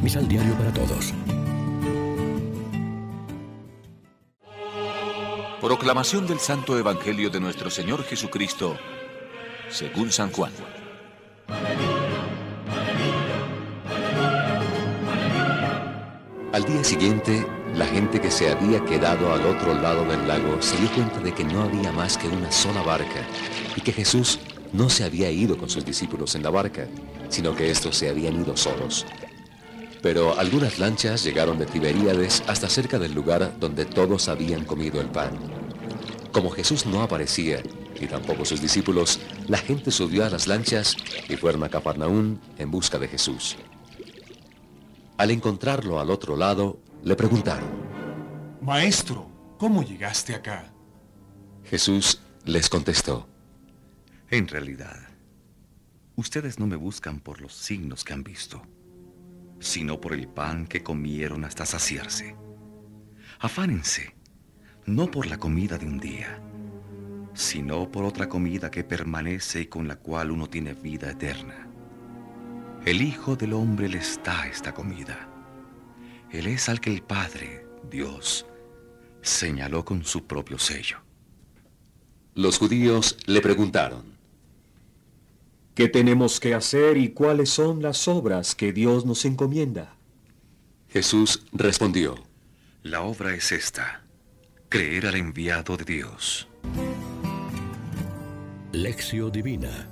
Misal Diario para Todos. Proclamación del Santo Evangelio de nuestro Señor Jesucristo, según San Juan. Al día siguiente, la gente que se había quedado al otro lado del lago se dio cuenta de que no había más que una sola barca y que Jesús no se había ido con sus discípulos en la barca, sino que estos se habían ido solos. Pero algunas lanchas llegaron de Tiberíades hasta cerca del lugar donde todos habían comido el pan. Como Jesús no aparecía, y tampoco sus discípulos, la gente subió a las lanchas y fueron a Cafarnaún en busca de Jesús. Al encontrarlo al otro lado, le preguntaron: Maestro, ¿cómo llegaste acá? Jesús les contestó: En realidad, ustedes no me buscan por los signos que han visto, sino por el pan que comieron hasta saciarse. Afánense, no por la comida de un día, sino por otra comida que permanece y con la cual uno tiene vida eterna. El Hijo del Hombre les da esta comida. Él es al que el Padre, Dios, señaló con su propio sello. Los judíos le preguntaron: ¿Qué tenemos que hacer y cuáles son las obras que Dios nos encomienda? Jesús respondió: La obra es esta: creer al enviado de Dios. Lección Divina.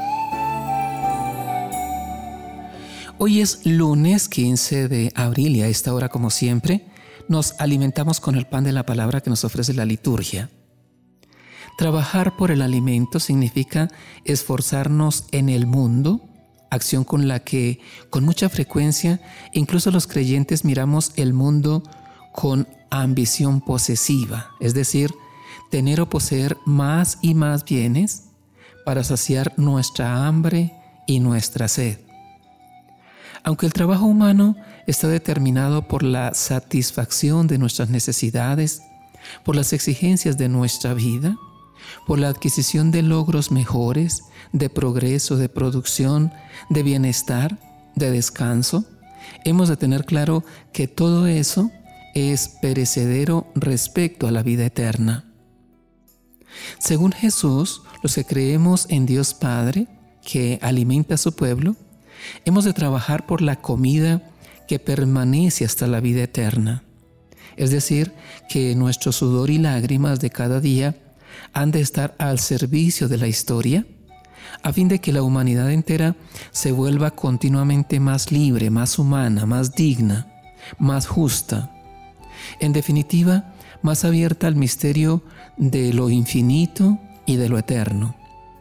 Hoy es lunes 15 de abril y a esta hora, como siempre, nos alimentamos con el pan de la palabra que nos ofrece la liturgia. Trabajar por el alimento significa esforzarnos en el mundo, acción con la que con mucha frecuencia incluso los creyentes miramos el mundo con ambición posesiva, es decir, tener o poseer más y más bienes para saciar nuestra hambre y nuestra sed. Aunque el trabajo humano está determinado por la satisfacción de nuestras necesidades, por las exigencias de nuestra vida, por la adquisición de logros mejores, de progreso, de producción, de bienestar, de descanso, hemos de tener claro que todo eso es perecedero respecto a la vida eterna. Según Jesús, los que creemos en Dios Padre, que alimenta a su pueblo, hemos de trabajar por la comida que permanece hasta la vida eterna. Es decir, que nuestro sudor y lágrimas de cada día han de estar al servicio de la historia, a fin de que la humanidad entera se vuelva continuamente más libre, más humana, más digna, más justa. En definitiva, más abierta al misterio de lo infinito y de lo eterno.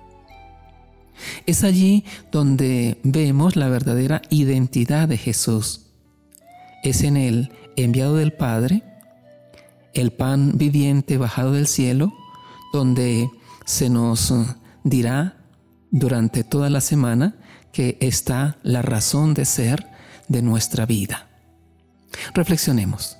Es allí donde vemos la verdadera identidad de Jesús. Es en Él, enviado del Padre, el pan viviente bajado del cielo, donde se nos dirá durante toda la semana que está la razón de ser de nuestra vida. Reflexionemos.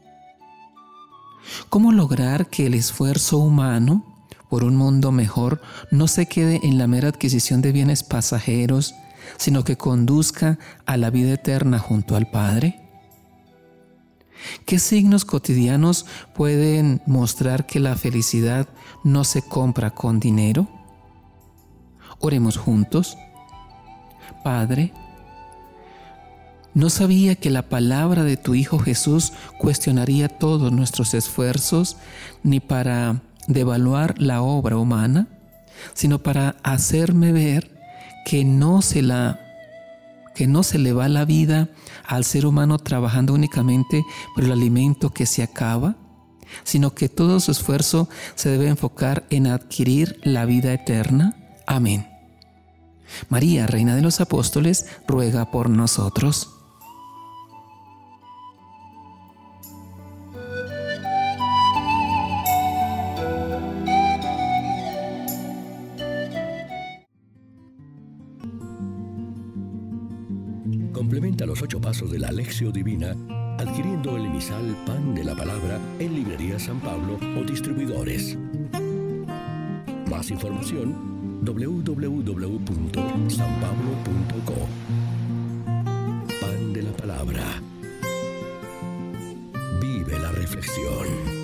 ¿Cómo lograr que el esfuerzo humano por un mundo mejor no se quede en la mera adquisición de bienes pasajeros, sino que conduzca a la vida eterna junto al Padre? ¿Qué signos cotidianos pueden mostrar que la felicidad no se compra con dinero? Oremos juntos. Padre, no sabía que la palabra de tu Hijo Jesús cuestionaría todos nuestros esfuerzos, ni para devaluar la obra humana, sino para hacerme ver que no se le va la vida al ser humano trabajando únicamente por el alimento que se acaba, sino que todo su esfuerzo se debe enfocar en adquirir la vida eterna. Amén. María, Reina de los Apóstoles, ruega por nosotros. Complementa los 8 pasos de la Lección Divina adquiriendo el emisal Pan de la Palabra en Librería San Pablo o distribuidores. Más información: www.sanpablo.co. Pan de la Palabra. reflexión.